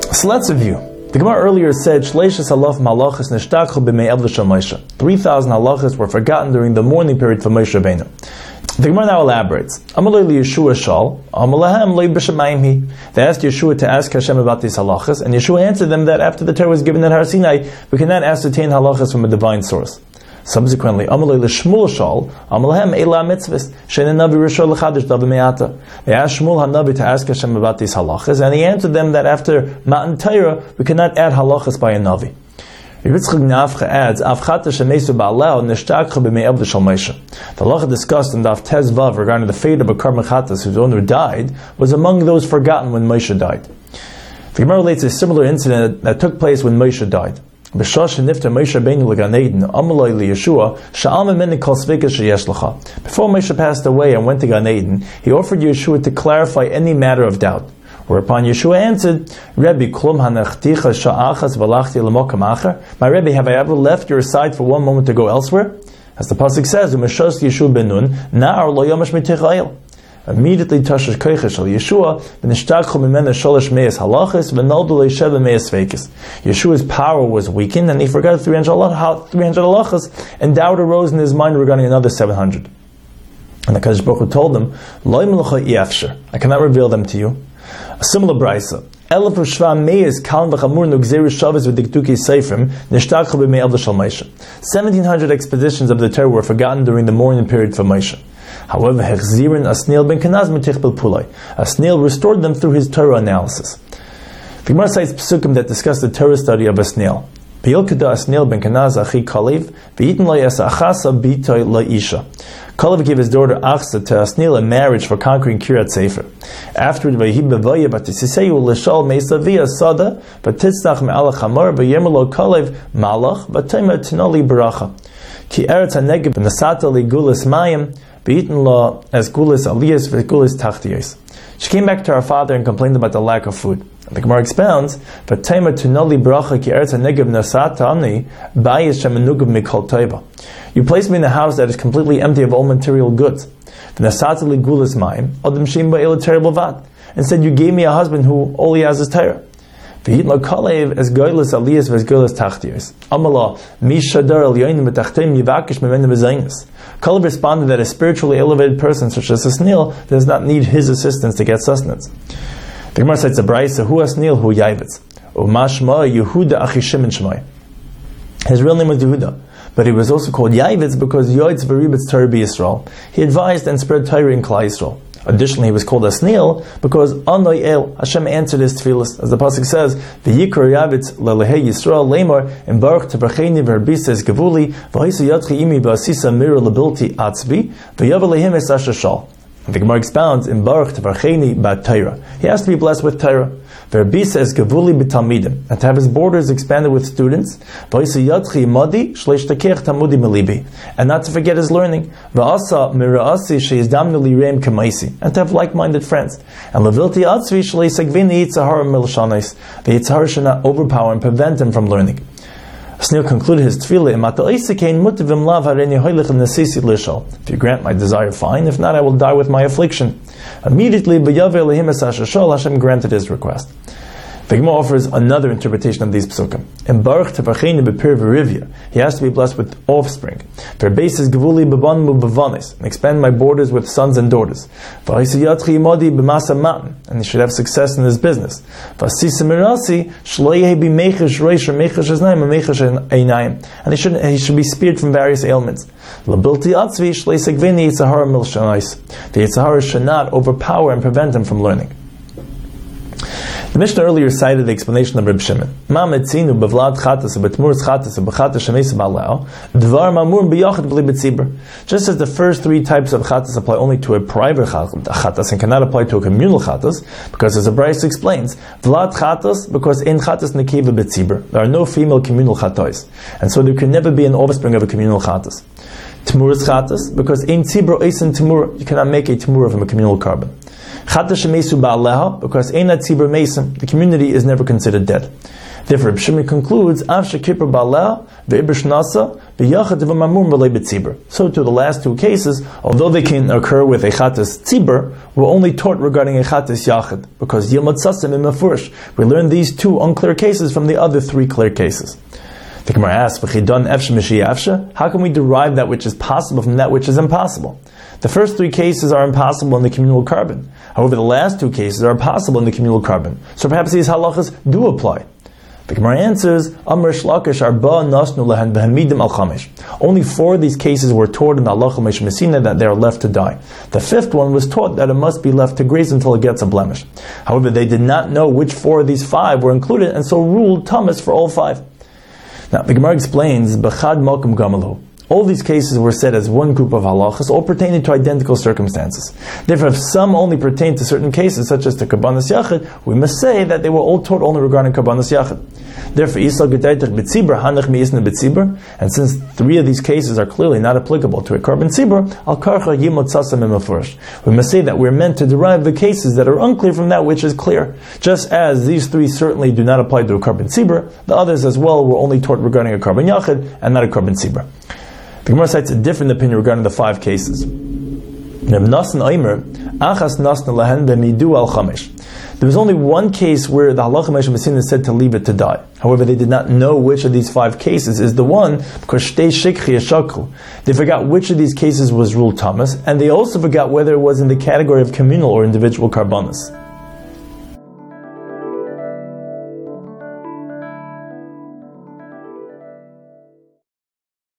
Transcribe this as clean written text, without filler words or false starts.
So let's review. The Gemara earlier said, 3,000 halachas were forgotten during the mourning period for Moshe Rabbeinu. The Gemara now elaborates. They asked Yeshua to ask Hashem about these halachas, and Yeshua answered them that after the Torah was given at Har Sinai, we cannot ascertain halachas from a divine source. Subsequently, they asked Shmuel HaNavi to ask Hashem about these halachas, and he answered them that after Matan Torah, we cannot add halachas by a Navi. Yitzchak Nafcha adds, the halacha discussed in Daf Tez Vav regarding the fate of a Karban Chatas whose owner died was among those forgotten when Moshe died. The Gemara relates a similar incident that took place when Moshe died. Before Moshe passed away and went to Gan Eden, he offered Yeshua to clarify any matter of doubt. Whereupon Yeshua answered, Rebbe, my Rebbe, have I ever left your side for one moment to go elsewhere? As the pasuk says, immediately Tashash Koichesh al Yeshua, Yeshua's power was weakened, and he forgot 300 halachas, and doubt arose in his mind regarding another 700. And the Kadosh Baruch Hu told him, I cannot reveal them to you. A similar brisa. 1,700 expeditions of the Torah were forgotten during the mourning period for Moshe. However, Asniel restored them through his Torah analysis. The Gemara cites psukim that discuss the Torah study of Asniel. Kalev gave his daughter Achsa to Asniel in marriage for conquering Kiryat Sefer. Afterward, Kalev Ki eretz hanegib v'nasata li gulas mayim v'yitin la as gulas aliyas v'gulas tachtiyos. She came back to her father and complained about the lack of food. The Gemara expounds, "V'tayma tunali bracha ki eretz hanegib v'nasata ani bayis shemenugib mikol toiva." You placed me in a house that is completely empty of all material goods. V'nasata li gulas mayim adam shim ba'el terrible vat. Instead, you gave me a husband who all he has is Torah. V'hitla kalev as goyles aliyas v'goyles tachtiyos. Amala mishadar al yoinim v'tachtim yivakish mevenim v'zaynis. Kalev responded that a spiritually elevated person such as Asniel does not need his assistance to get sustenance. The Gemara cites a brayso, hu Asniel hu Yavitz, umashma Yehuda achi Shimon shmai. His real name was Yehuda, but he was also called Yavitz because Yoitz v'ribitz Torah b'Yisrael. He advised and spread Torah in Klal Yisrael. Additionally, he was called Asniel because Anoy El, Hashem answered his tefillas. As the pasuk says, "V'yikra Yavitz lelehei Yisrael lemar in baruch tebracheni v'herbises gevuli v'hisa yatchi imi v'asisa mira labilti atzvi v'yavalehim es ashashal." The Gemara expounds in baruch tebracheni b'Torah. He has to be blessed with Torah. V'herbises gevuli b'talmidim, and to have his borders expanded with students. V'hisa yatchi madi shleish takech tamudi melibi, and not to forget his learning. V'asa miraasi sheyizdamnu lireim kamaisi, and to have like-minded friends. And levilti atzvi shlei segvini yitzahar milshanis, the yitzahar should not overpower and prevent him from learning. Asniel concluded his tefillah, if you grant my desire, fine. If not, I will die with my affliction. Immediately, Hashem granted his request. The Gemara offers another interpretation of these psukim. In Baruch Tevacheni B'Pir V'Rivya, he has to be blessed with offspring. Verbasis Gevuli B'Banmu B'Vanis, and expand my borders with sons and daughters. V'Hisayatchi Imodi B'Masa Matan, and he should have success in his business. V'Sisa Mirasi Shloyehe B'Mechesh Reish Mechesh Aznayim Mechesh Einayim, and he should be spared from various ailments. Labilti Atzvi Shlei Segveni Yitzahar Milshanais, the Yitzahar should not overpower and prevent him from learning. The Mishnah earlier cited the explanation of Reb Shimon. Ma metzinu bevlad chatas betmurz chatas bechatas shemes balao dvar mamur biyachad b'li betzibur. Just as the first three types of chatas apply only to a private chatas and cannot apply to a communal chatas, because as the Brayso explains, vlad chatas because in chatas nekiva betzibur. There are no female communal chatos, and so there can never be an offspring of a communal chatas. Tmurz chatas because in tzibur eisen tmur, you cannot make a tmur from a communal carbon. Chatas shemesu ba'aleha, because einat tzibur mesim, the community is never considered dead. Therefore, Reb Shimon concludes, Av shekipur ba'aleha, So to the last two cases, although they can occur with a chatas tzibur, we're only taught regarding a chatas yachid, because yilmad sasim in mafurish. We learn these two unclear cases from the other three clear cases. The Gemara asks, how can we derive that which is possible from that which is impossible? The first three cases are impossible in the communal carbon. However, the last two cases are possible in the communal carbon. So perhaps these halachas do apply. The Gemara answers, Amr Shlakish arba nasnu lehen v'hamidim al chamesh. Only 4 of these cases were taught in the halacha Moshe Messina that they are left to die. The 5th one was taught that it must be left to graze until it gets a blemish. However, they did not know which 4 of these 5 were included, and so ruled tamas for all 5. Now, the Gemara explains, B'chad malkum gamalu. All these cases were said as one group of halachas, all pertaining to identical circumstances. Therefore, if some only pertain to certain cases, such as to Kabbanas Yachid, we must say that they were all taught only regarding Kabbanas Yachid. Therefore, Yisal Gedaitach B'tzibur, Hanach Mi'isna B'tzibur, and since 3 of these cases are clearly not applicable to a carbon tzibur, Al Karcha Yimot Sasam Imafurish. We must say that we're meant to derive the cases that are unclear from that which is clear. Just as these 3 certainly do not apply to a carbon tzibur, the others as well were only taught regarding a carbon Yachid and not a carbon tzibur. The Gemara cites a different opinion regarding the 5 cases. There was only one case where the halacha Moshe Messina said to leave it to die. However, they did not know which of these 5 cases is the one, because shtei shikchi yashakru. They forgot which of these cases was ruled tamas, and they also forgot whether it was in the category of communal or individual karbanas.